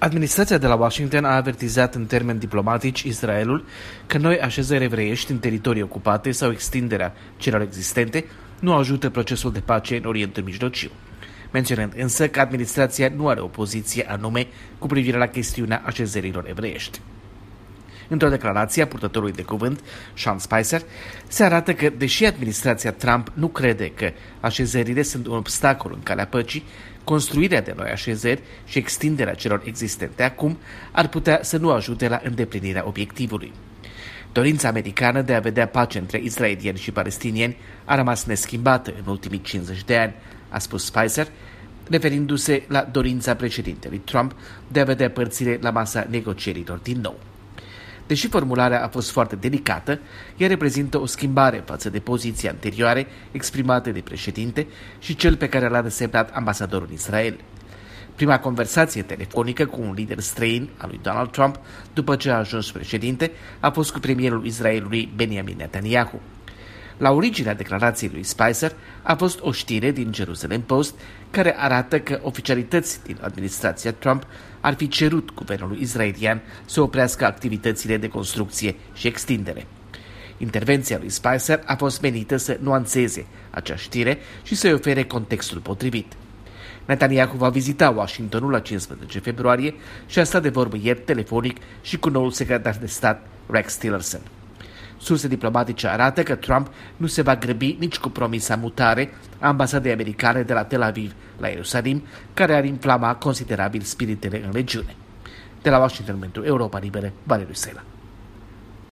Administrația de la Washington a avertizat în termeni diplomatici Israelul că noi așezări evreiești în teritorii ocupate sau extinderea celor existente nu ajută procesul de pace în Orientul Mijlociu, menționând însă că administrația nu are o poziție anume cu privire la chestiunea așezărilor evreiești. Într-o declarație a purtătorului de cuvânt, Sean Spicer, se arată că, deși administrația Trump nu crede că așezările sunt un obstacol în calea păcii, construirea de noi așezări și extinderea celor existente acum ar putea să nu ajute la îndeplinirea obiectivului. Dorința americană de a vedea pace între israelieni și palestinieni a rămas neschimbată în ultimii 50 de ani, a spus Spicer, referindu-se la dorința președintelui Trump de a vedea părțile la masa negocierilor din nou. Deși formularea a fost foarte delicată, ea reprezintă o schimbare față de poziția anterioare exprimată de președinte și cel pe care l-a desemnat ambasadorul Israel. Prima conversație telefonică cu un lider străin al lui Donald Trump, după ce a ajuns președinte, a fost cu premierul Israelului Benjamin Netanyahu. La originea declarației lui Spicer a fost o știre din Jerusalem Post care arată că oficialități din administrația Trump ar fi cerut guvernului israelian să oprească activitățile de construcție și extindere. Intervenția lui Spicer a fost menită să nuanțeze acea știre și să-i ofere contextul potrivit. Netanyahu va vizita Washingtonul la 15 februarie și a stat de vorbă ieri telefonic și cu noul secretar de stat Rex Tillerson. Surse diplomatice arată că Trump nu se va grăbi nici cu promisa mutare a ambasadei americane de la Tel Aviv la Ierusalim, care ar inflama considerabil spiritele în regiune. De la Washington pentru Europa Liberă, Valeriu Sela.